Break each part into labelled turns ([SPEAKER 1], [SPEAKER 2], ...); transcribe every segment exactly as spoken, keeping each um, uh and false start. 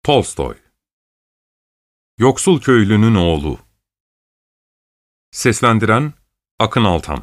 [SPEAKER 1] Tolstoy. Yoksul Köylünün Oğlu. Seslendiren Akın Altan.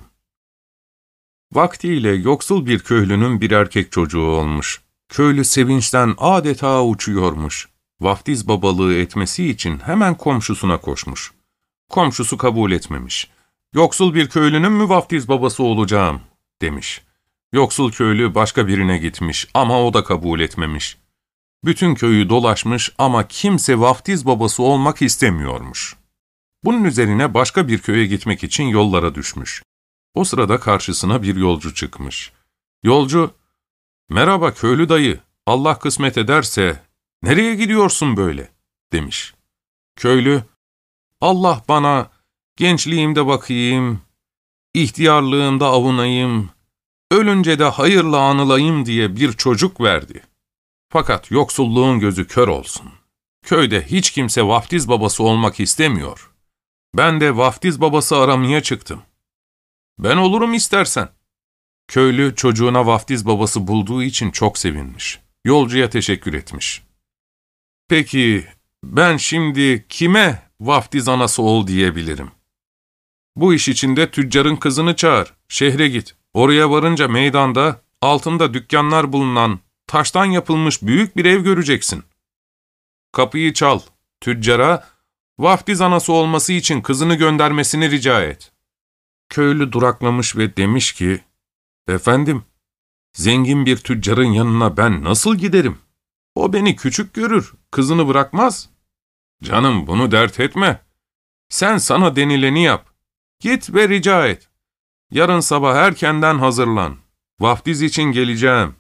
[SPEAKER 1] Vaktiyle yoksul bir köylünün bir erkek çocuğu olmuş. Köylü sevinçten adeta uçuyormuş. Vaftiz babalığı etmesi için hemen komşusuna koşmuş. Komşusu kabul etmemiş. Yoksul bir köylünün mü vaftiz babası olacağım, demiş. Yoksul köylü başka birine gitmiş ama o da kabul etmemiş. Bütün köyü dolaşmış ama kimse vaftiz babası olmak istemiyormuş. Bunun üzerine başka bir köye gitmek için yollara düşmüş. O sırada karşısına bir yolcu çıkmış. Yolcu, "Merhaba köylü dayı, Allah kısmet ederse nereye gidiyorsun böyle?" demiş. Köylü, "Allah bana gençliğimde bakayım, ihtiyarlığımda avunayım, ölünce de hayırla anılayım diye bir çocuk verdi. Fakat yoksulluğun gözü kör olsun. Köyde hiç kimse vaftiz babası olmak istemiyor. Ben de vaftiz babası aramaya çıktım. Ben olurum istersen." Köylü çocuğuna vaftiz babası bulduğu için çok sevinmiş. Yolcuya teşekkür etmiş. "Peki ben şimdi kime vaftiz anası ol diyebilirim?" "Bu iş için de tüccarın kızını çağır, şehre git. Oraya varınca meydanda, altında dükkanlar bulunan, taştan yapılmış büyük bir ev göreceksin. Kapıyı çal, tüccara, vaftiz anası olması için kızını göndermesini rica et." Köylü duraklamış ve demiş ki, "Efendim, zengin bir tüccarın yanına ben nasıl giderim? O beni küçük görür, kızını bırakmaz." "Canım bunu dert etme. Sen sana denileni yap. Git ve rica et. Yarın sabah erkenden hazırlan. Vaftiz için geleceğim."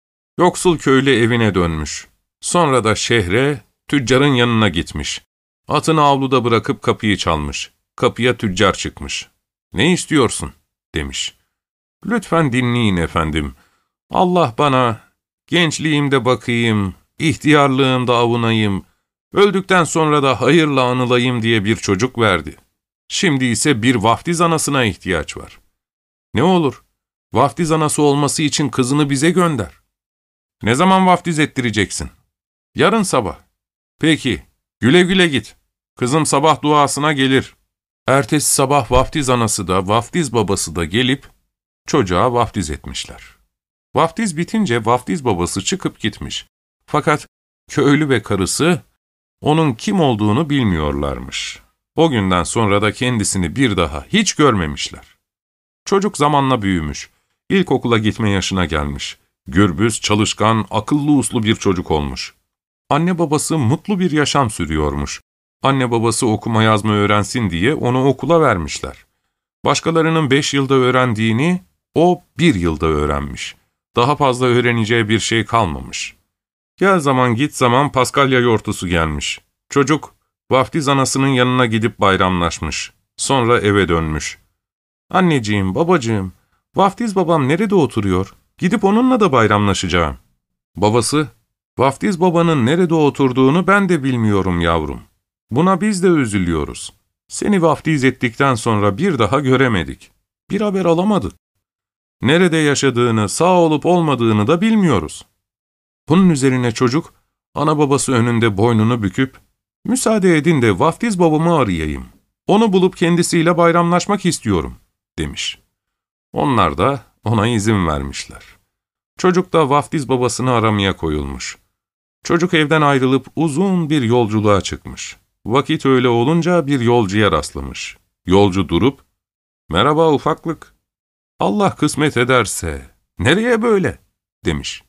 [SPEAKER 1] Yoksul köylü evine dönmüş. Sonra da şehre, tüccarın yanına gitmiş. Atını avluda bırakıp kapıyı çalmış. Kapıya tüccar çıkmış. "Ne istiyorsun?" demiş. "Lütfen dinleyin efendim. Allah bana gençliğimde bakayım, ihtiyarlığımda avunayım, öldükten sonra da hayırla anılayım diye bir çocuk verdi. Şimdi ise bir vaftiz anasına ihtiyaç var. Ne olur, vaftiz anası olması için kızını bize gönder." "Ne zaman vaftiz ettireceksin?" "Yarın sabah." "Peki, güle güle git. Kızım sabah duasına gelir." Ertesi sabah vaftiz anası da vaftiz babası da gelip çocuğa vaftiz etmişler. Vaftiz bitince vaftiz babası çıkıp gitmiş. Fakat köylü ve karısı onun kim olduğunu bilmiyorlarmış. O günden sonra da kendisini bir daha hiç görmemişler. Çocuk zamanla büyümüş. İlkokula gitme yaşına gelmiş. Gürbüz, çalışkan, akıllı uslu bir çocuk olmuş. Anne babası mutlu bir yaşam sürüyormuş. Anne babası okuma yazma öğrensin diye onu okula vermişler. Başkalarının beş yılda öğrendiğini o bir yılda öğrenmiş. Daha fazla öğreneceği bir şey kalmamış. Gel zaman git zaman Paskalya yortusu gelmiş. Çocuk vaftiz anasının yanına gidip bayramlaşmış. Sonra eve dönmüş. "Anneciğim, babacığım, vaftiz babam nerede oturuyor? Gidip onunla da bayramlaşacağım." Babası, "Vaftiz babanın nerede oturduğunu ben de bilmiyorum yavrum. Buna biz de üzülüyoruz. Seni vaftiz ettikten sonra bir daha göremedik. Bir haber alamadık. Nerede yaşadığını, sağ olup olmadığını da bilmiyoruz." Bunun üzerine çocuk, ana babası önünde boynunu büküp, "Müsaade edin de vaftiz babamı arayayım. Onu bulup kendisiyle bayramlaşmak istiyorum." demiş. Onlar da ona izin vermişler. Çocuk da vaftiz babasını aramaya koyulmuş. Çocuk evden ayrılıp uzun bir yolculuğa çıkmış. Vakit öyle olunca bir yolcuya rastlamış. Yolcu durup, "Merhaba ufaklık, Allah kısmet ederse nereye böyle?" demiş.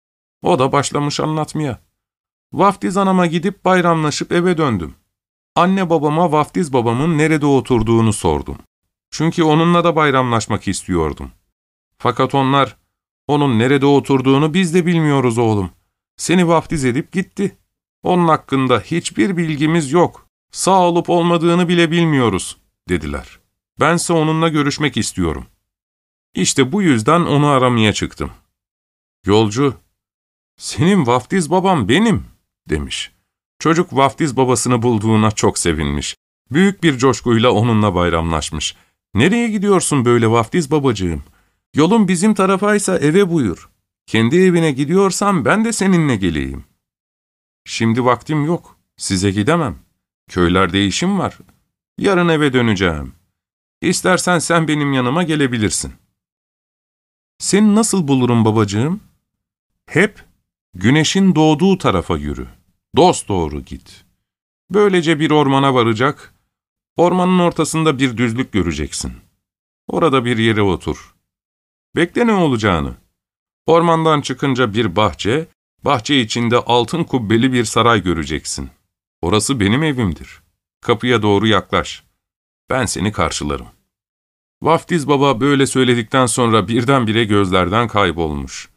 [SPEAKER 1] O da başlamış anlatmaya. "Vaftiz anama gidip bayramlaşıp eve döndüm. Anne babama vaftiz babamın nerede oturduğunu sordum. Çünkü onunla da bayramlaşmak istiyordum. Fakat onlar, onun nerede oturduğunu biz de bilmiyoruz oğlum. Seni vaftiz edip gitti. Onun hakkında hiçbir bilgimiz yok. Sağ olup olmadığını bile bilmiyoruz," dediler. "Bense onunla görüşmek istiyorum. İşte bu yüzden onu aramaya çıktım." Yolcu, "Senin vaftiz babam benim," demiş. Çocuk vaftiz babasını bulduğuna çok sevinmiş. Büyük bir coşkuyla onunla bayramlaşmış. "Nereye gidiyorsun böyle vaftiz babacığım? Yolun bizim tarafaysa eve buyur. Kendi evine gidiyorsan ben de seninle geleyim." Şimdi vaktim yok, size gidemem. Köylerde işim var. Yarın eve döneceğim. İstersen sen benim yanıma gelebilirsin. Seni nasıl bulurum babacığım? Hep güneşin doğduğu tarafa yürü. Dosdoğru git. Böylece bir ormana varacak, ormanın ortasında bir düzlük göreceksin. Orada bir yere otur. Bekle ne olacağını. Ormandan çıkınca bir bahçe, bahçe içinde altın kubbeli bir saray göreceksin. Orası benim evimdir. Kapıya doğru yaklaş. Ben seni karşılarım. Vaftiz baba böyle söyledikten sonra birdenbire gözlerden kaybolmuş.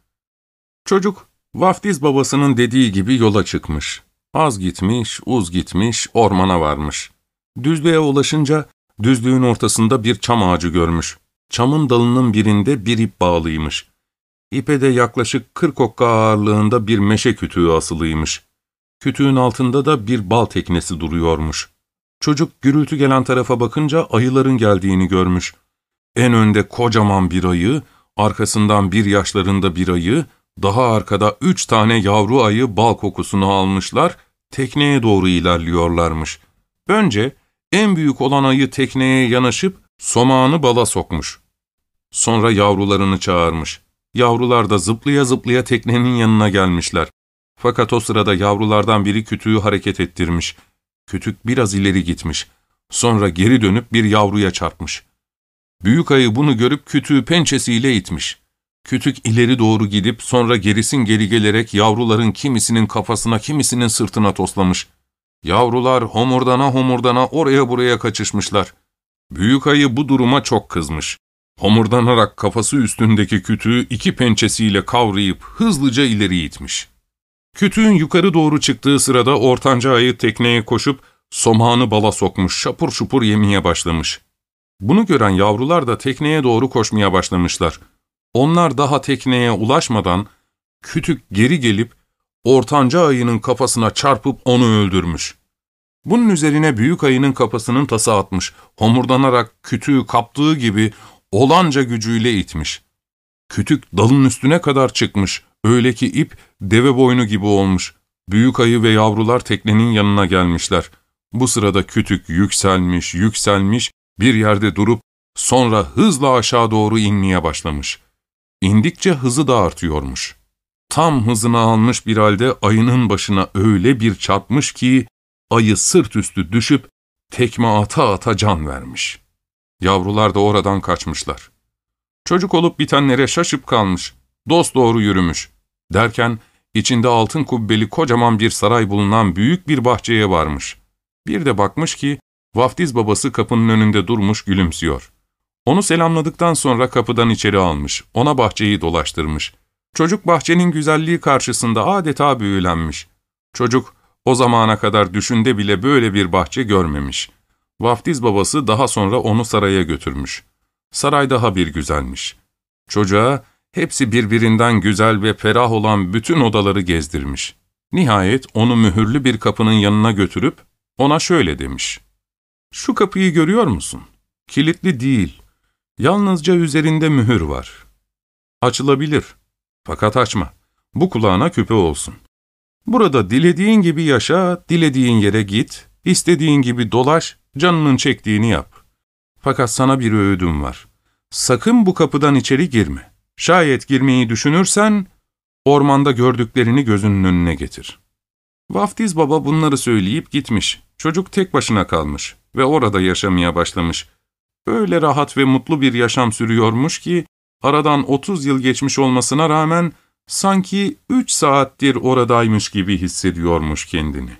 [SPEAKER 1] Çocuk, vaftiz babasının dediği gibi yola çıkmış. Az gitmiş, uz gitmiş, ormana varmış. Düzlüğe ulaşınca, düzlüğün ortasında bir çam ağacı görmüş. Çamın dalının birinde bir ip bağlıymış. İpe de yaklaşık kırk okka ağırlığında bir meşe kütüğü asılıymış. Kütüğün altında da bir bal teknesi duruyormuş. Çocuk gürültü gelen tarafa bakınca ayıların geldiğini görmüş. En önde kocaman bir ayı, arkasından bir yaşlarında bir ayı, daha arkada üç tane yavru ayı bal kokusunu almışlar, tekneye doğru ilerliyorlarmış. Önce en büyük olan ayı tekneye yanaşıp somağını bala sokmuş. Sonra yavrularını çağırmış. Yavrular da zıplaya zıplaya teknenin yanına gelmişler. Fakat o sırada yavrulardan biri kütüğü hareket ettirmiş. Kütük biraz ileri gitmiş. Sonra geri dönüp bir yavruya çarpmış. Büyük ayı bunu görüp kütüğü pençesiyle itmiş. Kütük ileri doğru gidip sonra gerisin geri gelerek yavruların kimisinin kafasına kimisinin sırtına toslamış. Yavrular homurdana homurdana oraya buraya kaçışmışlar. Büyük ayı bu duruma çok kızmış. Homurdanarak kafası üstündeki kütüğü iki pençesiyle kavrayıp hızlıca ileri itmiş. Kütüğün yukarı doğru çıktığı sırada ortanca ayı tekneye koşup somağını bala sokmuş, şapur şupur yemeye başlamış. Bunu gören yavrular da tekneye doğru koşmaya başlamışlar. Onlar daha tekneye ulaşmadan kütük geri gelip ortanca ayının kafasına çarpıp onu öldürmüş. Bunun üzerine büyük ayının kafasının tası atmış, homurdanarak kütüğü kaptığı gibi olanca gücüyle itmiş. Kütük dalın üstüne kadar çıkmış, öyle ki ip deve boynu gibi olmuş. Büyük ayı ve yavrular teknenin yanına gelmişler. Bu sırada kütük yükselmiş, yükselmiş, bir yerde durup sonra hızla aşağı doğru inmeye başlamış. İndikçe hızı da artıyormuş. Tam hızını almış bir halde ayının başına öyle bir çarpmış ki ayı sırt üstü düşüp tekme ata ata can vermiş. Yavrular da oradan kaçmışlar. Çocuk olup bitenlere şaşıp kalmış, dosdoğru yürümüş. Derken içinde altın kubbeli kocaman bir saray bulunan büyük bir bahçeye varmış. Bir de bakmış ki vaftiz babası kapının önünde durmuş gülümsüyor. Onu selamladıktan sonra kapıdan içeri almış, ona bahçeyi dolaştırmış. Çocuk bahçenin güzelliği karşısında adeta büyülenmiş. Çocuk o zamana kadar düşünde bile böyle bir bahçe görmemiş. Vaftiz babası daha sonra onu saraya götürmüş. Saray daha bir güzelmiş. Çocuğa hepsi birbirinden güzel ve ferah olan bütün odaları gezdirmiş. Nihayet onu mühürlü bir kapının yanına götürüp ona şöyle demiş. "Şu kapıyı görüyor musun? Kilitli değil. Yalnızca üzerinde mühür var. Açılabilir. Fakat açma. Bu kulağına küpe olsun. Burada dilediğin gibi yaşa, dilediğin yere git, istediğin gibi dolaş, canının çektiğini yap. Fakat sana bir öğüdüm var. Sakın bu kapıdan içeri girme. Şayet girmeyi düşünürsen, ormanda gördüklerini gözünün önüne getir." Vaftiz baba bunları söyleyip gitmiş. Çocuk tek başına kalmış ve orada yaşamaya başlamış. Öyle rahat ve mutlu bir yaşam sürüyormuş ki, aradan otuz yıl geçmiş olmasına rağmen, sanki üç saattir oradaymış gibi hissediyormuş kendini.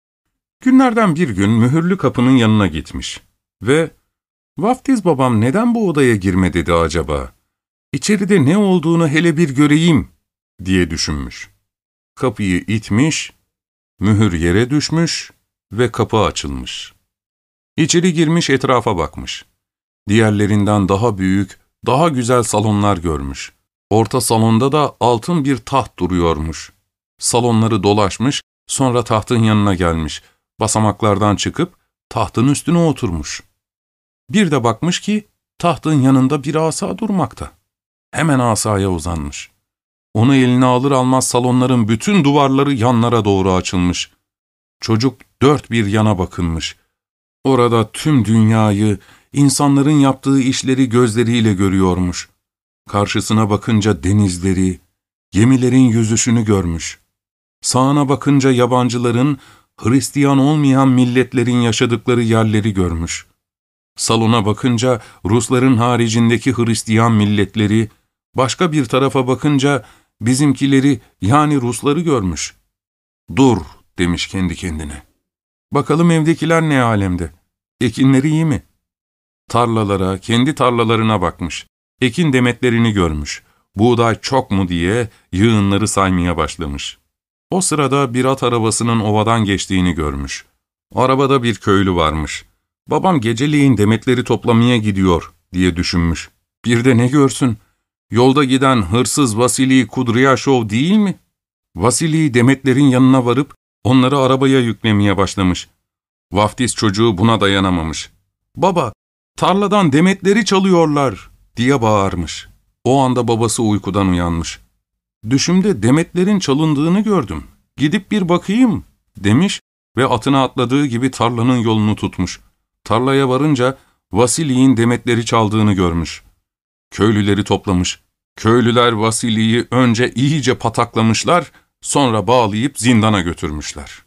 [SPEAKER 1] Günlerden bir gün mühürlü kapının yanına gitmiş ve "Vaftiz babam neden bu odaya girme dedi acaba? İçeride ne olduğunu hele bir göreyim," diye düşünmüş. Kapıyı itmiş, mühür yere düşmüş ve kapı açılmış. İçeri girmiş, etrafa bakmış. Diğerlerinden daha büyük, daha güzel salonlar görmüş. Orta salonda da altın bir taht duruyormuş. Salonları dolaşmış, sonra tahtın yanına gelmiş. Basamaklardan çıkıp tahtın üstüne oturmuş. Bir de bakmış ki tahtın yanında bir asa durmakta. Hemen asaya uzanmış. Onu eline alır almaz salonların bütün duvarları yanlara doğru açılmış. Çocuk dört bir yana bakınmış. Orada tüm dünyayı, insanların yaptığı işleri gözleriyle görüyormuş. Karşısına bakınca denizleri, gemilerin yüzüşünü görmüş. Sağına bakınca yabancıların, Hristiyan olmayan milletlerin yaşadıkları yerleri görmüş. Salona bakınca Rusların haricindeki Hristiyan milletleri, başka bir tarafa bakınca bizimkileri yani Rusları görmüş. "Dur," demiş kendi kendine. "Bakalım evdekiler ne alemde? Ekinleri iyi mi?" Tarlalara, kendi tarlalarına bakmış. Ekin demetlerini görmüş. Buğday çok mu diye yığınları saymaya başlamış. O sırada bir at arabasının ovadan geçtiğini görmüş. Arabada bir köylü varmış. "Babam geceleyin demetleri toplamaya gidiyor," diye düşünmüş. Bir de ne görsün? Yolda giden hırsız Vasili Kudryashov değil mi? Vasili demetlerin yanına varıp onları arabaya yüklemeye başlamış. Vaftiz çocuğu buna dayanamamış. "Baba, tarladan demetleri çalıyorlar," diye bağırmış. O anda babası uykudan uyanmış. "Düşümde demetlerin çalındığını gördüm. Gidip bir bakayım," demiş ve atına atladığı gibi tarlanın yolunu tutmuş. Tarlaya varınca Vasili'nin demetleri çaldığını görmüş. Köylüleri toplamış. Köylüler Vasili'yi önce iyice pataklamışlar, sonra bağlayıp zindana götürmüşler.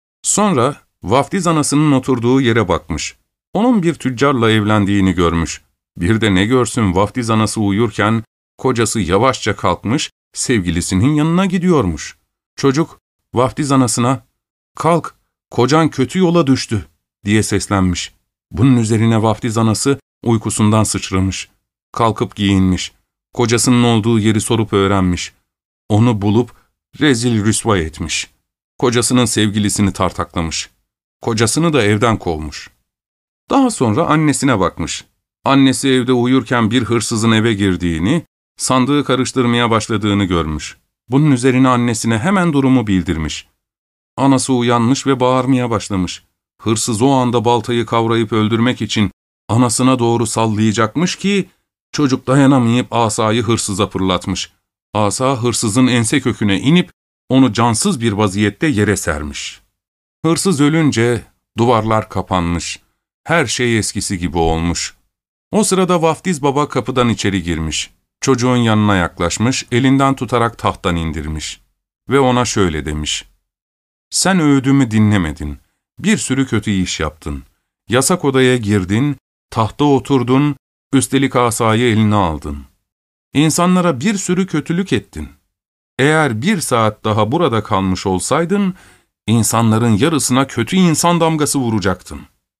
[SPEAKER 1] Sonra vaftiz anasının oturduğu yere bakmış. Onun bir tüccarla evlendiğini görmüş. Bir de ne görsün, vaftiz anası uyurken kocası yavaşça kalkmış, sevgilisinin yanına gidiyormuş. Çocuk vaftiz anasına "Kalk, kocan kötü yola düştü," diye seslenmiş. Bunun üzerine vaftiz anası uykusundan sıçramış. Kalkıp giyinmiş. Kocasının olduğu yeri sorup öğrenmiş. Onu bulup rezil rüsva etmiş. Kocasının sevgilisini tartaklamış. Kocasını da evden kovmuş. Daha sonra annesine bakmış. Annesi evde uyurken bir hırsızın eve girdiğini, sandığı karıştırmaya başladığını görmüş. Bunun üzerine annesine hemen durumu bildirmiş. Anası uyanmış ve bağırmaya başlamış. Hırsız o anda baltayı kavrayıp öldürmek için anasına doğru sallayacakmış ki, çocuk dayanamayıp asayı hırsıza fırlatmış. Asa hırsızın ense köküne inip onu cansız bir vaziyette yere sermiş. Hırsız ölünce duvarlar kapanmış. Her şey eskisi gibi olmuş. O sırada vaftiz baba kapıdan içeri girmiş. Çocuğun yanına yaklaşmış, elinden tutarak tahttan indirmiş. Ve ona şöyle demiş: "Sen öğüdümü dinlemedin. Bir sürü kötü iş yaptın. Yasak odaya girdin, tahta oturdun, üstelik asayı eline aldın. İnsanlara bir sürü kötülük ettin. Eğer bir saat daha burada kalmış olsaydın, insanların yarısına kötü insan damgası vuracaktın."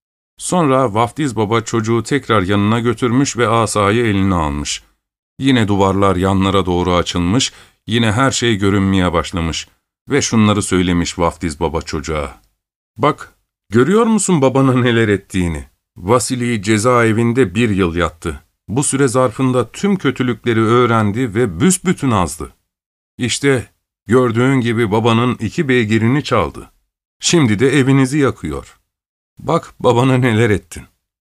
[SPEAKER 1] Sonra vaftiz baba çocuğu tekrar yanına götürmüş ve asayı eline almış. Yine duvarlar yanlara doğru açılmış, yine her şey görünmeye başlamış ve şunları söylemiş vaftiz baba çocuğa: "Bak, görüyor musun babana neler ettiğini? Vasili cezaevinde bir yıl yattı. Bu süre zarfında tüm kötülükleri öğrendi ve büsbütün azdı. İşte gördüğün gibi babanın iki beygirini çaldı. Şimdi de evinizi yakıyor. Bak babana neler ettin."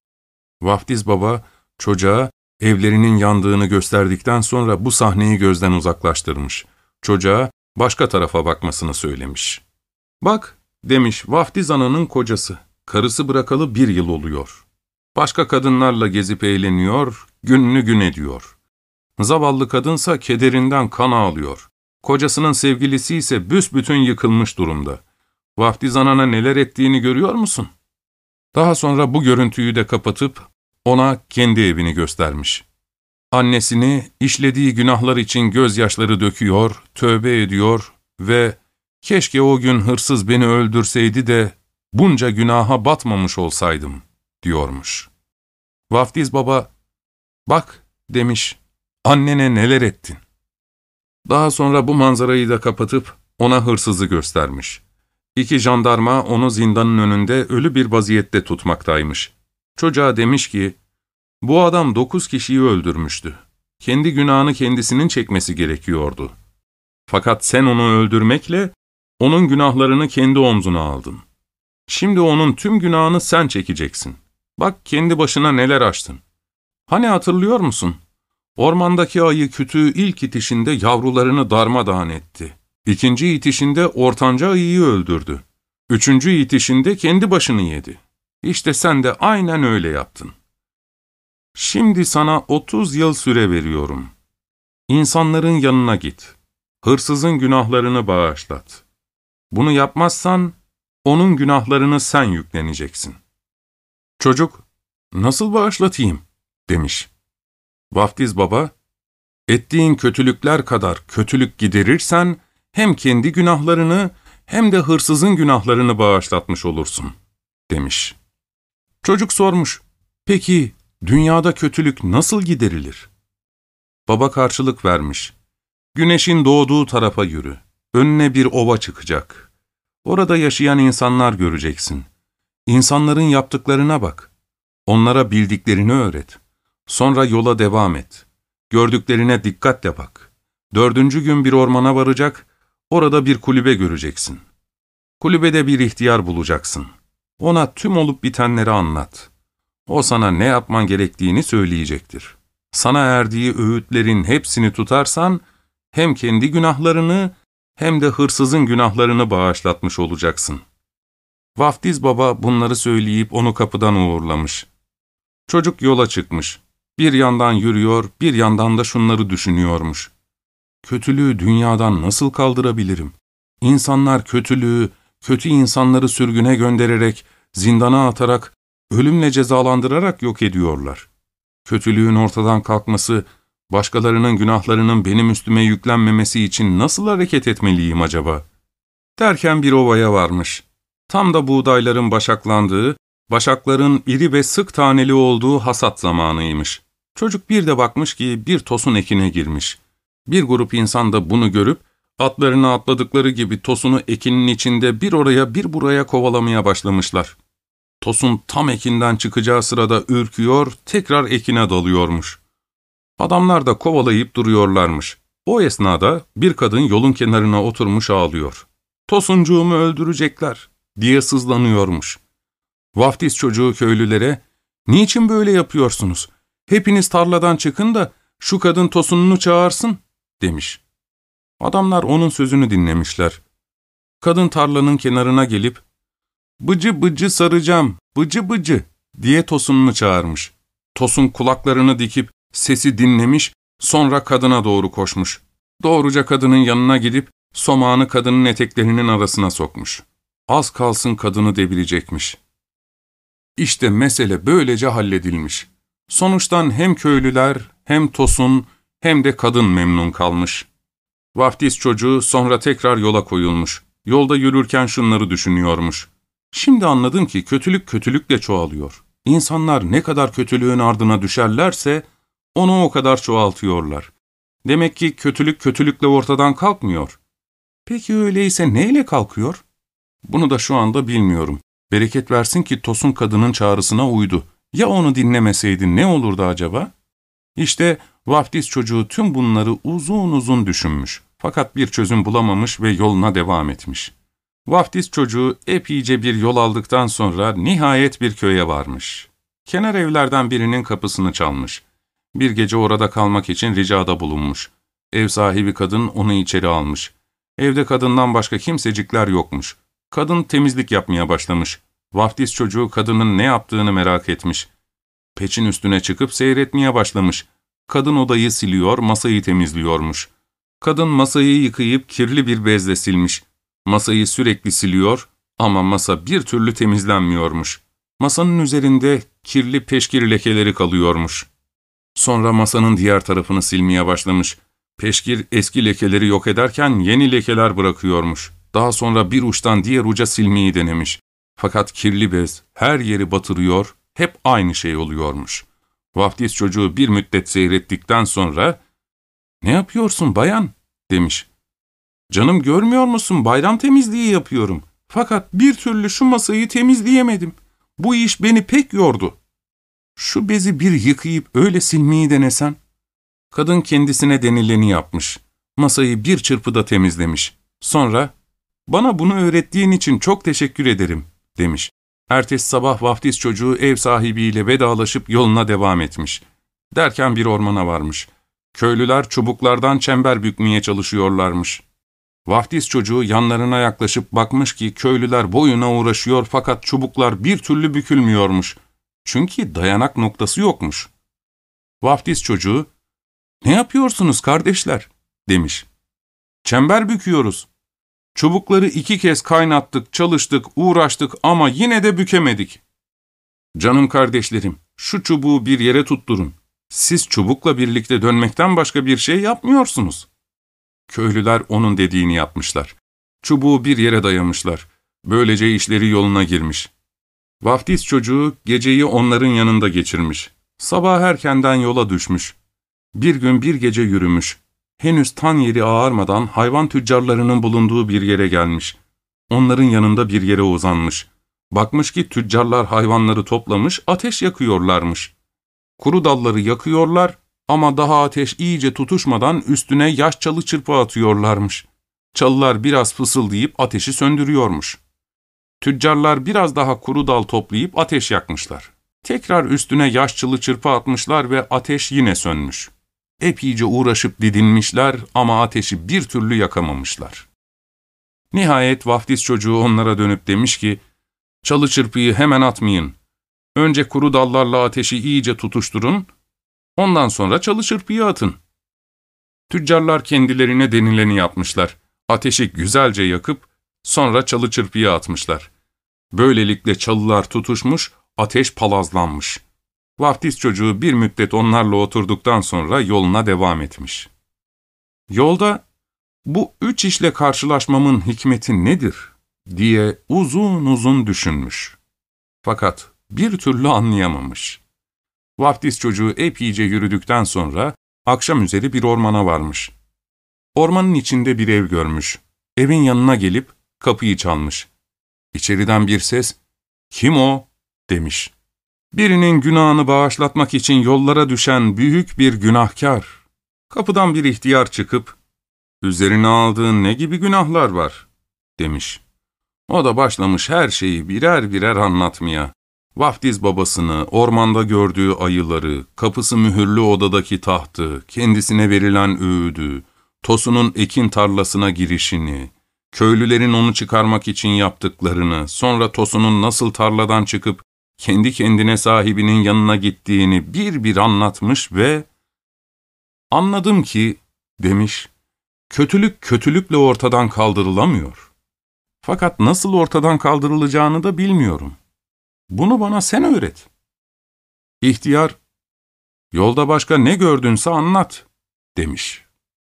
[SPEAKER 1] Vaftiz baba çocuğa evlerinin yandığını gösterdikten sonra bu sahneyi gözden uzaklaştırmış. Çocuğa başka tarafa bakmasını söylemiş. "Bak," demiş, "vaftiz ananın kocası. Karısı bırakalı bir yıl oluyor. Başka kadınlarla gezip eğleniyor, gününü gün ediyor. Zavallı kadınsa kederinden kan ağlıyor. Kocasının sevgilisi ise büsbütün yıkılmış durumda. Vaftiz anana neler ettiğini görüyor musun?" Daha sonra bu görüntüyü de kapatıp ona kendi evini göstermiş. Annesini işlediği günahlar için gözyaşları döküyor, tövbe ediyor ve "Keşke o gün hırsız beni öldürseydi de bunca günaha batmamış olsaydım," diyormuş. Vaftiz baba, "Bak," demiş, "annene neler ettin." Daha sonra bu manzarayı da kapatıp ona hırsızı göstermiş. İki jandarma onu zindanın önünde ölü bir vaziyette tutmaktaymış. Çocuğa demiş ki, "Bu adam dokuz kişiyi öldürmüştü. Kendi günahını kendisinin çekmesi gerekiyordu. Fakat sen onu öldürmekle onun günahlarını kendi omzuna aldın. Şimdi onun tüm günahını sen çekeceksin. Bak kendi başına neler açtın. Hani hatırlıyor musun? Ormandaki ayı kütüğü ilk itişinde yavrularını darmadağın etti. İkinci itişinde ortanca ayıyı öldürdü. Üçüncü itişinde kendi başını yedi. İşte sen de aynen öyle yaptın. Şimdi sana otuz yıl süre veriyorum. İnsanların yanına git. Hırsızın günahlarını bağışlat. Bunu yapmazsan, onun günahlarını sen yükleneceksin. Çocuk, nasıl bağışlatayım, demiş. Vaftiz baba, ettiğin kötülükler kadar kötülük giderirsen, hem kendi günahlarını hem de hırsızın günahlarını bağışlatmış olursun, demiş. Çocuk sormuş, peki dünyada kötülük nasıl giderilir? Baba karşılık vermiş, güneşin doğduğu tarafa yürü, önüne bir ova çıkacak. Orada yaşayan insanlar göreceksin. İnsanların yaptıklarına bak. Onlara bildiklerini öğret. Sonra yola devam et. Gördüklerine dikkatle bak. Dördüncü gün bir ormana varacak, orada bir kulübe göreceksin. Kulübede bir ihtiyar bulacaksın. Ona tüm olup bitenleri anlat. O sana ne yapman gerektiğini söyleyecektir. Sana erdiği öğütlerin hepsini tutarsan, hem kendi günahlarını hem de hırsızın günahlarını bağışlatmış olacaksın. Vaftiz baba bunları söyleyip onu kapıdan uğurlamış. Çocuk yola çıkmış. Bir yandan yürüyor, bir yandan da şunları düşünüyormuş. Kötülüğü dünyadan nasıl kaldırabilirim? İnsanlar kötülüğü, kötü insanları sürgüne göndererek, zindana atarak, ölümle cezalandırarak yok ediyorlar. Kötülüğün ortadan kalkması, başkalarının günahlarının benim üstüme yüklenmemesi için nasıl hareket etmeliyim acaba? Derken bir ovaya varmış. Tam da buğdayların başaklandığı, başakların iri ve sık taneli olduğu hasat zamanıymış. Çocuk bir de bakmış ki bir tosun ekine girmiş. Bir grup insan da bunu görüp, atlarını atladıkları gibi tosunu ekinin içinde bir oraya bir buraya kovalamaya başlamışlar. Tosun tam ekinden çıkacağı sırada ürküyor, tekrar ekine dalıyormuş. Adamlar da kovalayıp duruyorlarmış. O esnada bir kadın yolun kenarına oturmuş ağlıyor. "Tosuncuğumu öldürecekler," diye sızlanıyormuş. Vaftiz çocuğu köylülere, "Niçin böyle yapıyorsunuz? Hepiniz tarladan çıkın da şu kadın tosununu çağırsın," demiş. Adamlar onun sözünü dinlemişler. Kadın tarlanın kenarına gelip, "Bıcı bıcı saracağım, bıcı bıcı," diye tosununu çağırmış. Tosun kulaklarını dikip sesi dinlemiş, sonra kadına doğru koşmuş. Doğruca kadının yanına gidip somağını kadının eteklerinin arasına sokmuş. Az kalsın kadını devirecekmiş. İşte mesele böylece halledilmiş. Sonuçtan hem köylüler, hem Tosun, hem de kadın memnun kalmış. Vaftiz çocuğu sonra tekrar yola koyulmuş. Yolda yürürken şunları düşünüyormuş. Şimdi anladım ki kötülük kötülükle çoğalıyor. İnsanlar ne kadar kötülüğün ardına düşerlerse onu o kadar çoğaltıyorlar. Demek ki kötülük kötülükle ortadan kalkmıyor. Peki öyleyse neyle kalkıyor? Bunu da şu anda bilmiyorum. Bereket versin ki Tosun kadının çağrısına uydu. Ya onu dinlemeseydi ne olurdu acaba? İşte vaftiz çocuğu tüm bunları uzun uzun düşünmüş. Fakat bir çözüm bulamamış ve yoluna devam etmiş. Vaftiz çocuğu epeyce bir yol aldıktan sonra nihayet bir köye varmış. Kenar evlerden birinin kapısını çalmış. Bir gece orada kalmak için ricada bulunmuş. Ev sahibi kadın onu içeri almış. Evde kadından başka kimsecikler yokmuş. Kadın temizlik yapmaya başlamış. Vaftiz çocuğu kadının ne yaptığını merak etmiş. Peçin üstüne çıkıp seyretmeye başlamış. Kadın odayı siliyor, masayı temizliyormuş. Kadın masayı yıkayıp kirli bir bezle silmiş. Masayı sürekli siliyor ama masa bir türlü temizlenmiyormuş. Masanın üzerinde kirli peşkir lekeleri kalıyormuş. Sonra masanın diğer tarafını silmeye başlamış. Peşkir eski lekeleri yok ederken yeni lekeler bırakıyormuş. Daha sonra bir uçtan diğer uca silmeyi denemiş. Fakat kirli bez her yeri batırıyor, hep aynı şey oluyormuş. Vaftiz çocuğu bir müddet seyrettikten sonra, "Ne yapıyorsun bayan?" demiş. "Canım görmüyor musun, bayram temizliği yapıyorum. Fakat bir türlü şu masayı temizleyemedim. Bu iş beni pek yordu." "Şu bezi bir yıkayıp öyle silmeyi denesen." Kadın kendisine denileni yapmış. Masayı bir çırpıda temizlemiş. Sonra, "Bana bunu öğrettiğin için çok teşekkür ederim," demiş. Ertesi sabah vaftiz çocuğu ev sahibiyle vedalaşıp yoluna devam etmiş. Derken bir ormana varmış. Köylüler çubuklardan çember bükmeye çalışıyorlarmış. Vaftiz çocuğu yanlarına yaklaşıp bakmış ki köylüler boyuna uğraşıyor fakat çubuklar bir türlü bükülmüyormuş. Çünkü dayanak noktası yokmuş. Vaftiz çocuğu, "Ne yapıyorsunuz kardeşler?" demiş. "Çember büküyoruz. Çubukları iki kez kaynattık, çalıştık, uğraştık ama yine de bükemedik." "Canım kardeşlerim, şu çubuğu bir yere tutturun. Siz çubukla birlikte dönmekten başka bir şey yapmıyorsunuz." Köylüler onun dediğini yapmışlar. Çubuğu bir yere dayamışlar. Böylece işleri yoluna girmiş. Vaftiz çocuğu geceyi onların yanında geçirmiş. Sabah erkenden yola düşmüş. Bir gün bir gece yürümüş. Henüz tan yeri ağarmadan hayvan tüccarlarının bulunduğu bir yere gelmiş. Onların yanında bir yere uzanmış. Bakmış ki tüccarlar hayvanları toplamış, ateş yakıyorlarmış. Kuru dalları yakıyorlar ama daha ateş iyice tutuşmadan üstüne yaş çalı çırpı atıyorlarmış. Çalılar biraz fısıldayıp ateşi söndürüyormuş. Tüccarlar biraz daha kuru dal toplayıp ateş yakmışlar. Tekrar üstüne yaş çalı çırpı atmışlar ve ateş yine sönmüş. Epeyce uğraşıp didinmişler ama ateşi bir türlü yakamamışlar. Nihayet vaftiz çocuğu onlara dönüp demiş ki, "Çalı çırpıyı hemen atmayın. Önce kuru dallarla ateşi iyice tutuşturun, ondan sonra çalı çırpıyı atın." Tüccarlar kendilerine denileni yapmışlar. Ateşi güzelce yakıp sonra çalı çırpıyı atmışlar. Böylelikle çalılar tutuşmuş, ateş palazlanmış. Vaftiz çocuğu bir müddet onlarla oturduktan sonra yoluna devam etmiş. Yolda, "Bu üç işle karşılaşmamın hikmeti nedir?" diye uzun uzun düşünmüş. Fakat bir türlü anlayamamış. Vaftiz çocuğu epeyce yürüdükten sonra akşam üzeri bir ormana varmış. Ormanın içinde bir ev görmüş. Evin yanına gelip kapıyı çalmış. İçeriden bir ses, "Kim o?" demiş. "Birinin günahını bağışlatmak için yollara düşen büyük bir günahkar." Kapıdan bir ihtiyar çıkıp, "Üzerine aldığın ne gibi günahlar var?" demiş. O da başlamış her şeyi birer birer anlatmaya. Vaftiz babasını, ormanda gördüğü ayıları, kapısı mühürlü odadaki tahtı, kendisine verilen öğüdü, Tosun'un ekin tarlasına girişini, köylülerin onu çıkarmak için yaptıklarını, sonra Tosun'un nasıl tarladan çıkıp kendi kendine sahibinin yanına gittiğini bir bir anlatmış ve "Anladım ki," demiş, "kötülük kötülükle ortadan kaldırılamıyor. Fakat nasıl ortadan kaldırılacağını da bilmiyorum. Bunu bana sen öğret." İhtiyar, "Yolda başka ne gördünse anlat," demiş.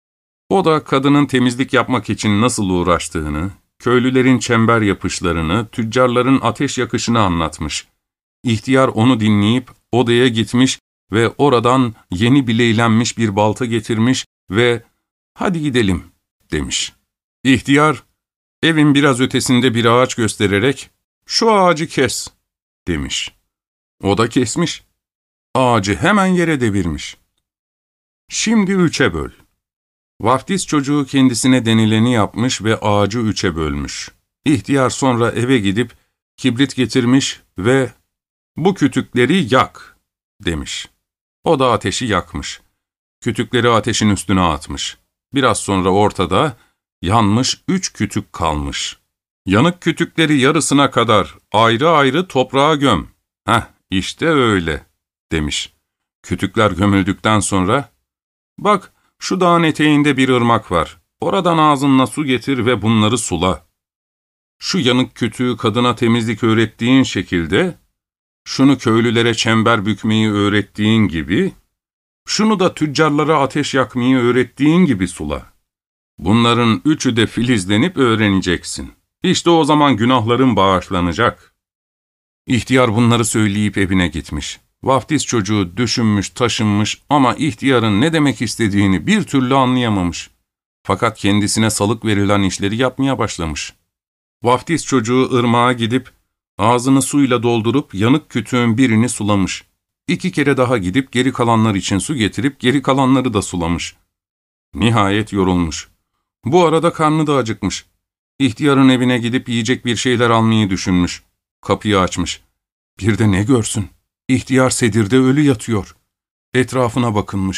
[SPEAKER 1] O da kadının temizlik yapmak için nasıl uğraştığını, köylülerin çember yapışlarını, tüccarların ateş yakışını anlatmış. İhtiyar onu dinleyip odaya gitmiş ve oradan yeni bileylenmiş bir balta getirmiş ve "Hadi gidelim," demiş. İhtiyar, evin biraz ötesinde bir ağaç göstererek "Şu ağacı kes," demiş. O da kesmiş. Ağacı hemen yere devirmiş. "Şimdi üçe böl." Vaftiz çocuğu kendisine denileni yapmış ve ağacı üçe bölmüş. İhtiyar sonra eve gidip kibrit getirmiş ve "Bu kütükleri yak," demiş. O da ateşi yakmış. Kütükleri ateşin üstüne atmış. Biraz sonra ortada yanmış üç kütük kalmış. "Yanık kütükleri yarısına kadar ayrı ayrı toprağa göm." "Heh, işte öyle," demiş. Kütükler gömüldükten sonra, "Bak, şu dağın eteğinde bir ırmak var. Oradan ağzınla su getir ve bunları sula. Şu yanık kütüğü kadına temizlik öğrettiğin şekilde, şunu köylülere çember bükmeyi öğrettiğin gibi, şunu da tüccarlara ateş yakmayı öğrettiğin gibi sula. Bunların üçü de filizlenip öğreneceksin. İşte o zaman günahların bağışlanacak." İhtiyar bunları söyleyip evine gitmiş. Vaftiz çocuğu düşünmüş, taşınmış ama ihtiyarın ne demek istediğini bir türlü anlayamamış. Fakat kendisine salık verilen işleri yapmaya başlamış. Vaftiz çocuğu ırmağa gidip ağzını suyla doldurup yanık kütüğün birini sulamış. İki kere daha gidip geri kalanlar için su getirip geri kalanları da sulamış. Nihayet yorulmuş. Bu arada karnı da acıkmış. İhtiyarın evine gidip yiyecek bir şeyler almayı düşünmüş. Kapıyı açmış. Bir de ne görsün? İhtiyar sedirde ölü yatıyor. Etrafına bakınmış.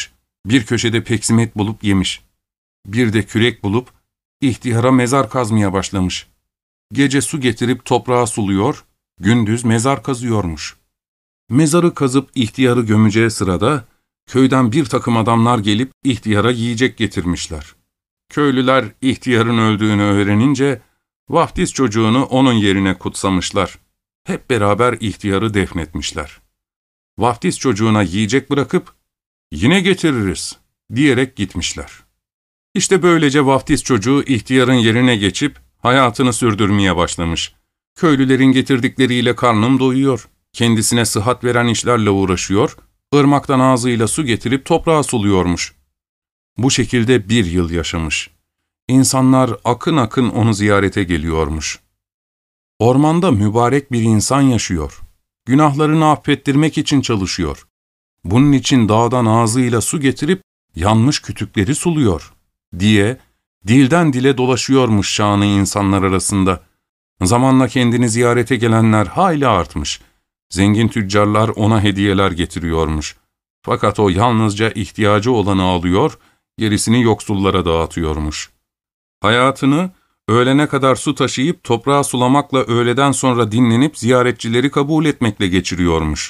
[SPEAKER 1] Bir köşede peksimet bulup yemiş. Bir de kürek bulup ihtiyara mezar kazmaya başlamış. Gece su getirip toprağa suluyor, gündüz mezar kazıyormuş. Mezarı kazıp ihtiyarı gömeceği sırada köyden bir takım adamlar gelip ihtiyara yiyecek getirmişler. Köylüler ihtiyarın öldüğünü öğrenince vaftiz çocuğunu onun yerine kutsamışlar. Hep beraber ihtiyarı defnetmişler. Vaftiz çocuğuna yiyecek bırakıp "Yine getiririz" diyerek gitmişler. İşte böylece vaftiz çocuğu ihtiyarın yerine geçip hayatını sürdürmeye başlamış. Köylülerin getirdikleriyle karnım doyuyor, kendisine sıhhat veren işlerle uğraşıyor, ırmaktan ağzıyla su getirip toprağa suluyormuş. Bu şekilde bir yıl yaşamış. İnsanlar akın akın onu ziyarete geliyormuş. Ormanda mübarek bir insan yaşıyor. Günahlarını affettirmek için çalışıyor. Bunun için dağdan ağzıyla su getirip yanmış kütükleri suluyor diye dilden dile dolaşıyormuş şanı insanlar arasında. Zamanla kendini ziyarete gelenler hayli artmış. Zengin tüccarlar ona hediyeler getiriyormuş. Fakat o yalnızca ihtiyacı olanı alıyor, gerisini yoksullara dağıtıyormuş. Hayatını öğlene kadar su taşıyıp toprağa sulamakla öğleden sonra dinlenip ziyaretçileri kabul etmekle geçiriyormuş.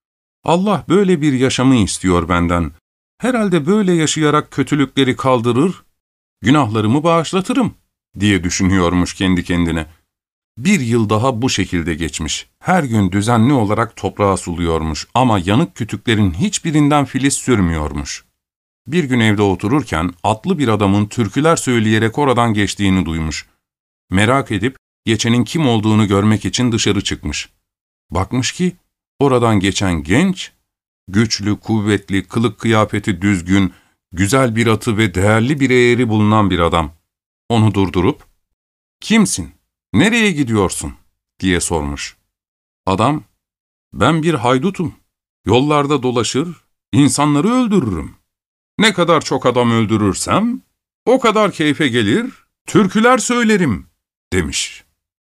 [SPEAKER 1] Allah böyle bir yaşamı istiyor benden. Herhalde böyle yaşayarak kötülükleri kaldırır, günahlarımı bağışlatırım diye düşünüyormuş kendi kendine. Bir yıl daha bu şekilde geçmiş. Her gün düzenli olarak toprağa suluyormuş ama yanık kütüklerin hiçbirinden filiz sürmüyormuş. Bir gün evde otururken atlı bir adamın türküler söyleyerek oradan geçtiğini duymuş. Merak edip geçenin kim olduğunu görmek için dışarı çıkmış. Bakmış ki oradan geçen genç, güçlü, kuvvetli, kılık kıyafeti düzgün, güzel bir atı ve değerli bir eğeri bulunan bir adam. Onu durdurup, "Kimsin? Nereye gidiyorsun?" diye sormuş. Adam, "Ben bir haydutum. Yollarda dolaşır, insanları öldürürüm. Ne kadar çok adam öldürürsem, o kadar keyfe gelir, türküler söylerim," demiş.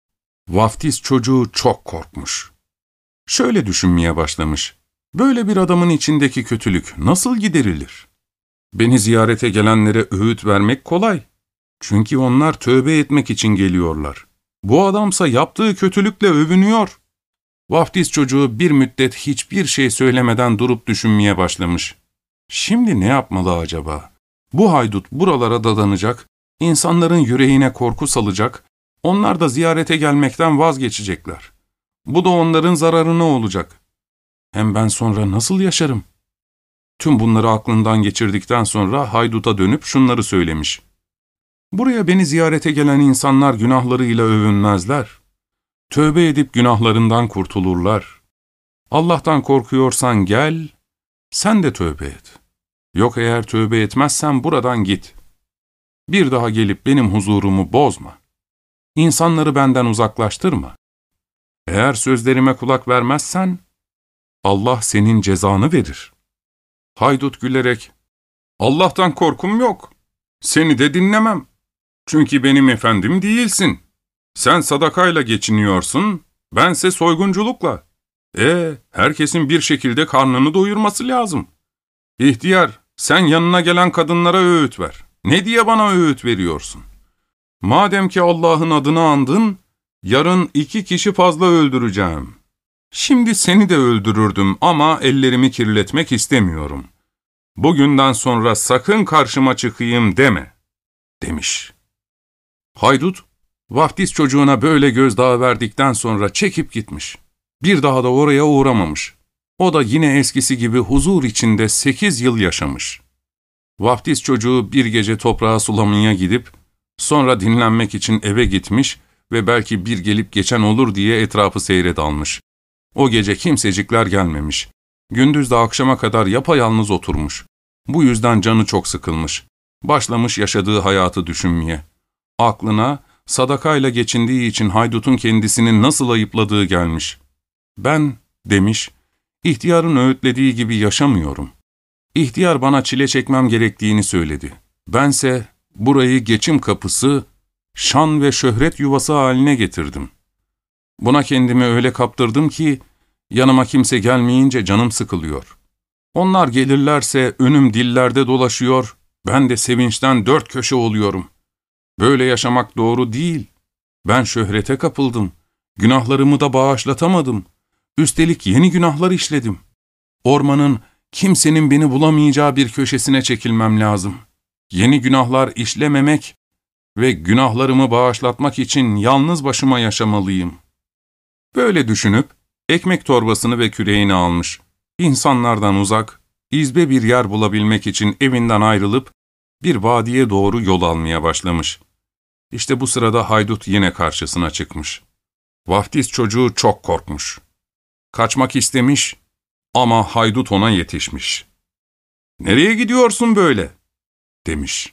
[SPEAKER 1] Vaftiz çocuğu çok korkmuş. Şöyle düşünmeye başlamış. Böyle bir adamın içindeki kötülük nasıl giderilir? Beni ziyarete gelenlere öğüt vermek kolay. Çünkü onlar tövbe etmek için geliyorlar. Bu adamsa yaptığı kötülükle övünüyor. Vaftiz çocuğu bir müddet hiçbir şey söylemeden durup düşünmeye başlamış. Şimdi ne yapmalı acaba? Bu haydut buralara dadanacak, insanların yüreğine korku salacak, onlar da ziyarete gelmekten vazgeçecekler. Bu da onların zararına olacak. Hem ben sonra nasıl yaşarım? Tüm bunları aklından geçirdikten sonra hayduta dönüp şunları söylemiş. Buraya beni ziyarete gelen insanlar günahlarıyla övünmezler. Tövbe edip günahlarından kurtulurlar. Allah'tan korkuyorsan gel, sen de tövbe et. Yok eğer tövbe etmezsen buradan git. Bir daha gelip benim huzurumu bozma. İnsanları benden uzaklaştırma. Eğer sözlerime kulak vermezsen, Allah senin cezanı verir. Haydut gülerek, "Allah'tan korkum yok. Seni de dinlemem. Çünkü benim efendim değilsin. Sen sadakayla geçiniyorsun, bense soygunculukla. E, herkesin bir şekilde karnını doyurması lazım. İhtiyar, sen yanına gelen kadınlara öğüt ver. Ne diye bana öğüt veriyorsun? Madem ki Allah'ın adını andın, yarın iki kişi fazla öldüreceğim. Şimdi seni de öldürürdüm ama ellerimi kirletmek istemiyorum. Bugünden sonra sakın karşıma çıkayım deme," demiş. Haydut, vaftiz çocuğuna böyle gözdağı verdikten sonra çekip gitmiş. Bir daha da oraya uğramamış. O da yine eskisi gibi huzur içinde sekiz yıl yaşamış. Vaftiz çocuğu bir gece toprağa sulamaya gidip, sonra dinlenmek için eve gitmiş ve belki bir gelip geçen olur diye etrafı seyre dalmış. O gece kimsecikler gelmemiş. Gündüz de akşama kadar yapayalnız oturmuş. Bu yüzden canı çok sıkılmış. Başlamış yaşadığı hayatı düşünmeye. Aklına, sadakayla geçindiği için haydutun kendisini nasıl ayıpladığı gelmiş. "Ben," demiş, "ihtiyarın öğütlediği gibi yaşamıyorum. İhtiyar bana çile çekmem gerektiğini söyledi. Bense burayı geçim kapısı, şan ve şöhret yuvası haline getirdim. Buna kendimi öyle kaptırdım ki, yanıma kimse gelmeyince canım sıkılıyor. Onlar gelirlerse önüm dillerde dolaşıyor, ben de sevinçten dört köşe oluyorum. Böyle yaşamak doğru değil. Ben şöhrete kapıldım. Günahlarımı da bağışlatamadım. Üstelik yeni günahlar işledim. Ormanın kimsenin beni bulamayacağı bir köşesine çekilmem lazım. Yeni günahlar işlememek ve günahlarımı bağışlatmak için yalnız başıma yaşamalıyım. Böyle düşünüp ekmek torbasını ve küreğini almış. İnsanlardan uzak, izbe bir yer bulabilmek için evinden ayrılıp bir vadiye doğru yol almaya başlamış. İşte bu sırada haydut yine karşısına çıkmış. Vaftiz çocuğu çok korkmuş. Kaçmak istemiş ama haydut ona yetişmiş. "Nereye gidiyorsun böyle?" demiş.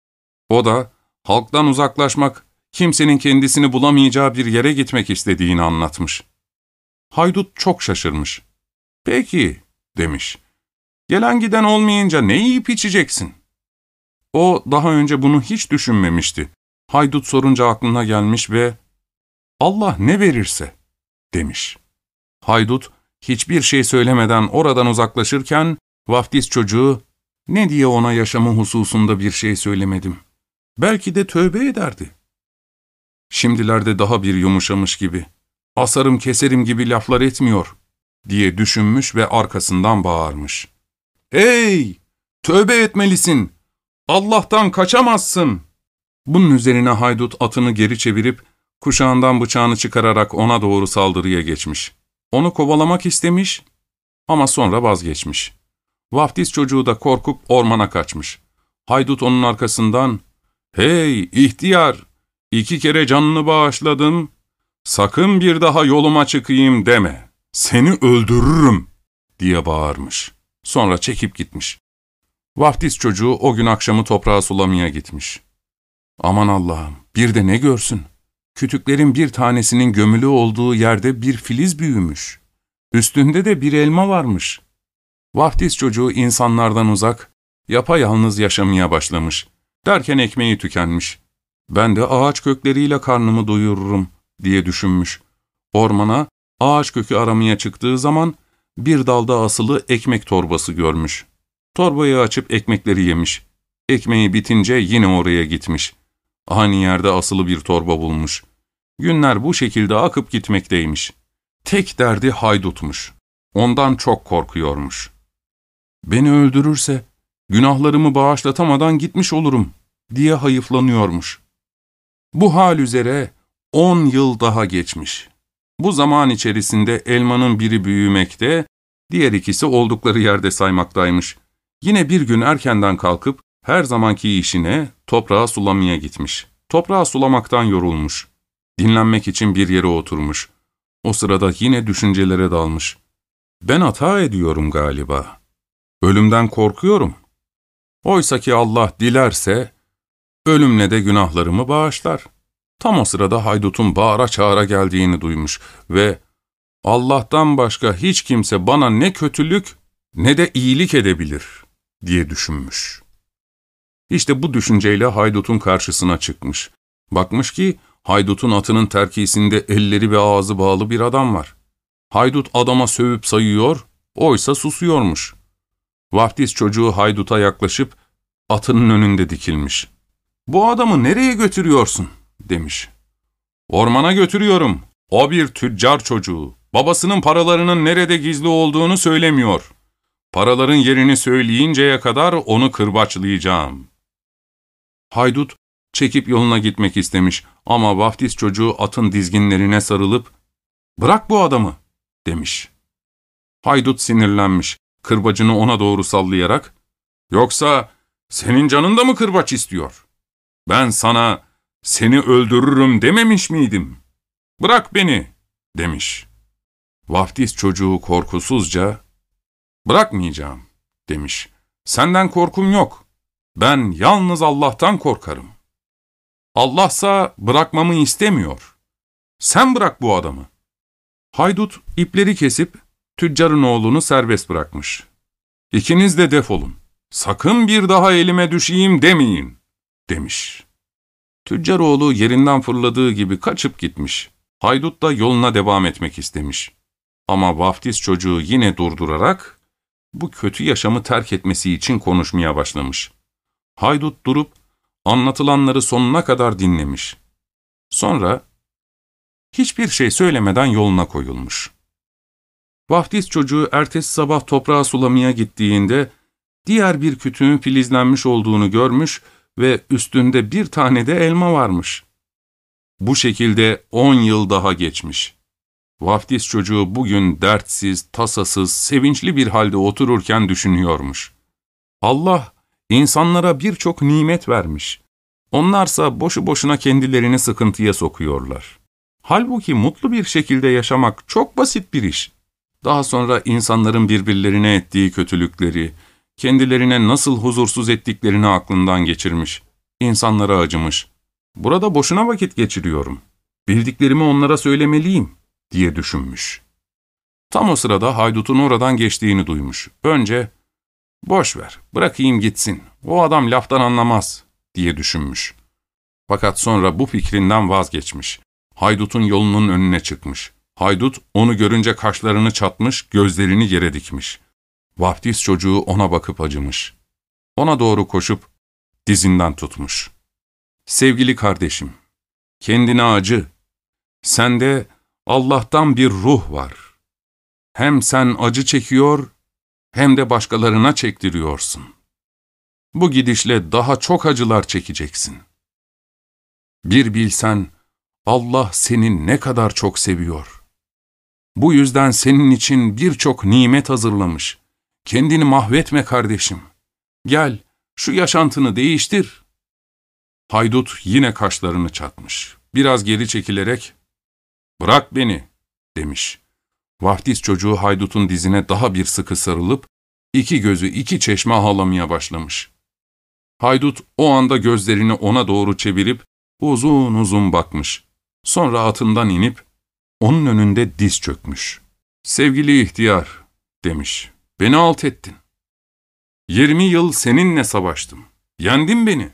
[SPEAKER 1] O da halktan uzaklaşmak, kimsenin kendisini bulamayacağı bir yere gitmek istediğini anlatmış. Haydut çok şaşırmış. "Peki," demiş. "Gelen giden olmayınca ne yiyip içeceksin?" O daha önce bunu hiç düşünmemişti. Haydut sorunca aklına gelmiş ve "Allah ne verirse," demiş. Haydut hiçbir şey söylemeden oradan uzaklaşırken vaftiz çocuğu "Ne diye ona yaşamı hususunda bir şey söylemedim? Belki de tövbe ederdi." Şimdilerde daha bir yumuşamış gibi, "Asarım keserim gibi laflar etmiyor," diye düşünmüş ve arkasından bağırmış. "Hey! Tövbe etmelisin! Allah'tan kaçamazsın!" Bunun üzerine haydut atını geri çevirip kuşağından bıçağını çıkararak ona doğru saldırıya geçmiş. Onu kovalamak istemiş ama sonra vazgeçmiş. Vaftiz çocuğu da korkup ormana kaçmış. Haydut onun arkasından "Hey ihtiyar! İki kere canını bağışladım. Sakın bir daha yoluma çıkayım deme. Seni öldürürüm," diye bağırmış. Sonra çekip gitmiş. Vaftiz çocuğu o gün akşamı toprağa sulamaya gitmiş. Aman Allah'ım, bir de ne görsün? Kütüklerin bir tanesinin gömülü olduğu yerde bir filiz büyümüş. Üstünde de bir elma varmış. Vaftiz çocuğu insanlardan uzak, yapayalnız yaşamaya başlamış. Derken ekmeği tükenmiş. "Ben de ağaç kökleriyle karnımı doyururum," diye düşünmüş. Ormana ağaç kökü aramaya çıktığı zaman bir dalda asılı ekmek torbası görmüş. Torbayı açıp ekmekleri yemiş. Ekmeği bitince yine oraya gitmiş. Aynı yerde asılı bir torba bulmuş. Günler bu şekilde akıp gitmekteymiş. Tek derdi haydutmuş. Ondan çok korkuyormuş. "Beni öldürürse günahlarımı bağışlatamadan gitmiş olurum," diye hayıflanıyormuş. Bu hal üzere on yıl daha geçmiş. Bu zaman içerisinde elmanın biri büyümekte, diğer ikisi oldukları yerde saymaktaymış. Yine bir gün erkenden kalkıp her zamanki işine toprağa sulamaya gitmiş. Toprağı sulamaktan yorulmuş. Dinlenmek için bir yere oturmuş. O sırada yine düşüncelere dalmış. "Ben hata ediyorum galiba. Ölümden korkuyorum. Oysa ki Allah dilerse ölümle de günahlarımı bağışlar." Tam o sırada haydutun bağıra çağıra geldiğini duymuş ve "Allah'tan başka hiç kimse bana ne kötülük ne de iyilik edebilir," diye düşünmüş. İşte bu düşünceyle haydutun karşısına çıkmış. Bakmış ki haydutun atının terkisinde elleri ve ağzı bağlı bir adam var. Haydut adama sövüp sayıyor, oysa susuyormuş. Vaftiz çocuğu hayduta yaklaşıp atının önünde dikilmiş. "Bu adamı nereye götürüyorsun?" demiş. "Ormana götürüyorum. O bir tüccar çocuğu. Babasının paralarının nerede gizli olduğunu söylemiyor. Paraların yerini söyleyinceye kadar onu kırbaçlayacağım." Haydut çekip yoluna gitmek istemiş ama vaftiz çocuğu atın dizginlerine sarılıp "Bırak bu adamı," demiş. Haydut sinirlenmiş, kırbacını ona doğru sallayarak "Yoksa senin canın da mı kırbaç istiyor? Ben sana seni öldürürüm dememiş miydim? Bırak beni," demiş. Vaftiz çocuğu korkusuzca "Bırakmayacağım," demiş. "Senden korkum yok. Ben yalnız Allah'tan korkarım. Allah'sa bırakmamı istemiyor. Sen bırak bu adamı." Haydut ipleri kesip tüccarın oğlunu serbest bırakmış. "İkiniz de defolun. Sakın bir daha elime düşeyim demeyin," demiş. Tüccar oğlu yerinden fırladığı gibi kaçıp gitmiş. Haydut da yoluna devam etmek istemiş. Ama vaftiz çocuğu yine durdurarak bu kötü yaşamı terk etmesi için konuşmaya başlamış. Haydut durup anlatılanları sonuna kadar dinlemiş. Sonra hiçbir şey söylemeden yoluna koyulmuş. Vaftiz çocuğu ertesi sabah toprağı sulamaya gittiğinde diğer bir kütüğün filizlenmiş olduğunu görmüş ve üstünde bir tane de elma varmış. Bu şekilde on yıl daha geçmiş. Vaftiz çocuğu bugün dertsiz, tasasız, sevinçli bir halde otururken düşünüyormuş. Allah insanlara birçok nimet vermiş. Onlarsa boşu boşuna kendilerini sıkıntıya sokuyorlar. Halbuki mutlu bir şekilde yaşamak çok basit bir iş. Daha sonra insanların birbirlerine ettiği kötülükleri, kendilerine nasıl huzursuz ettiklerini aklından geçirmiş. İnsanlara acımış. Burada boşuna vakit geçiriyorum. Bildiklerimi onlara söylemeliyim diye düşünmüş. Tam o sırada haydutun oradan geçtiğini duymuş. Önce, boş ver, bırakayım gitsin, o adam laftan anlamaz diye düşünmüş. Fakat sonra bu fikrinden vazgeçmiş. Haydutun yolunun önüne çıkmış. Haydut onu görünce kaşlarını çatmış, gözlerini yere dikmiş. Vaftiz çocuğu ona bakıp acımış. Ona doğru koşup dizinden tutmuş. Sevgili kardeşim, kendine acı. Sende Allah'tan bir ruh var. Hem sen acı çekiyor, hem de başkalarına çektiriyorsun. Bu gidişle daha çok acılar çekeceksin. Bir bilsen, Allah seni ne kadar çok seviyor. Bu yüzden senin için birçok nimet hazırlamış. Kendini mahvetme kardeşim. Gel, şu yaşantını değiştir. Haydut yine kaşlarını çatmış. Biraz geri çekilerek, bırak beni, demiş. Vaftiz çocuğu haydutun dizine daha bir sıkı sarılıp, iki gözü iki çeşme ağlamaya başlamış. Haydut o anda gözlerini ona doğru çevirip, uzun uzun bakmış. Sonra atından inip, onun önünde diz çökmüş. Sevgili ihtiyar, demiş, beni alt ettin. Yirmi yıl seninle savaştım. Yendin beni.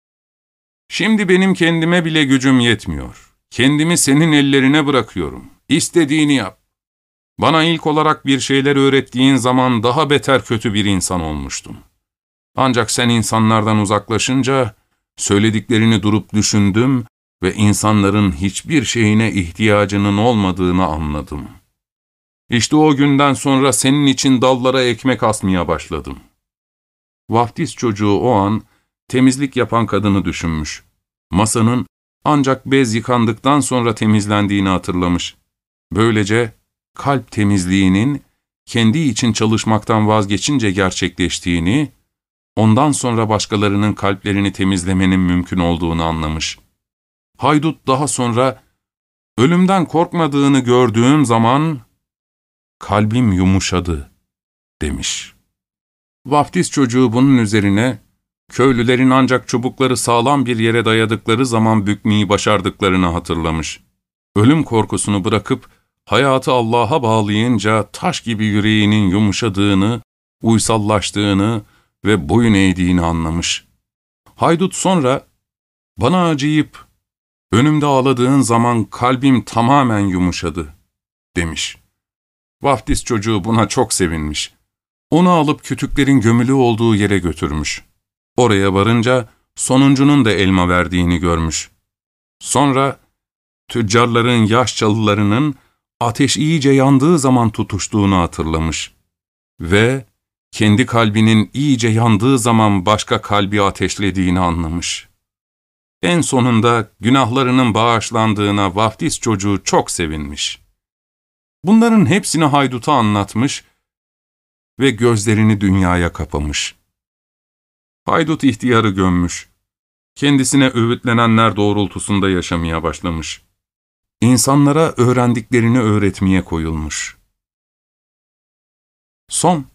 [SPEAKER 1] Şimdi benim kendime bile gücüm yetmiyor. Kendimi senin ellerine bırakıyorum. İstediğini yap. Bana ilk olarak bir şeyler öğrettiğin zaman daha beter kötü bir insan olmuştum. Ancak sen insanlardan uzaklaşınca, söylediklerini durup düşündüm ve insanların hiçbir şeyine ihtiyacının olmadığını anladım. İşte o günden sonra senin için dallara ekmek asmaya başladım. Vaftiz çocuğu o an temizlik yapan kadını düşünmüş. Masanın ancak bez yıkandıktan sonra temizlendiğini hatırlamış. Böylece kalp temizliğinin kendi için çalışmaktan vazgeçince gerçekleştiğini, ondan sonra başkalarının kalplerini temizlemenin mümkün olduğunu anlamış. Haydut daha sonra, ölümden korkmadığını gördüğüm zaman, kalbim yumuşadı, demiş. Vaftiz çocuğu bunun üzerine, köylülerin ancak çubukları sağlam bir yere dayadıkları zaman bükmeyi başardıklarını hatırlamış. Ölüm korkusunu bırakıp, hayatı Allah'a bağlayınca taş gibi yüreğinin yumuşadığını, uysallaştığını ve boyun eğdiğini anlamış. Haydut sonra, bana acıyıp, önümde ağladığın zaman kalbim tamamen yumuşadı, demiş. Vaftiz çocuğu buna çok sevinmiş. Onu alıp kütüklerin gömülü olduğu yere götürmüş. Oraya varınca sonuncunun da elma verdiğini görmüş. Sonra tüccarların yaş çalılarının ateş iyice yandığı zaman tutuştuğunu hatırlamış. Ve kendi kalbinin iyice yandığı zaman başka kalbi ateşlediğini anlamış. En sonunda günahlarının bağışlandığına vaftiz çocuğu çok sevinmiş. Bunların hepsini hayduta anlatmış ve gözlerini dünyaya kapamış. Haydut ihtiyarı gömmüş. Kendisine öğütlenenler doğrultusunda yaşamaya başlamış. İnsanlara öğrendiklerini öğretmeye koyulmuş. Son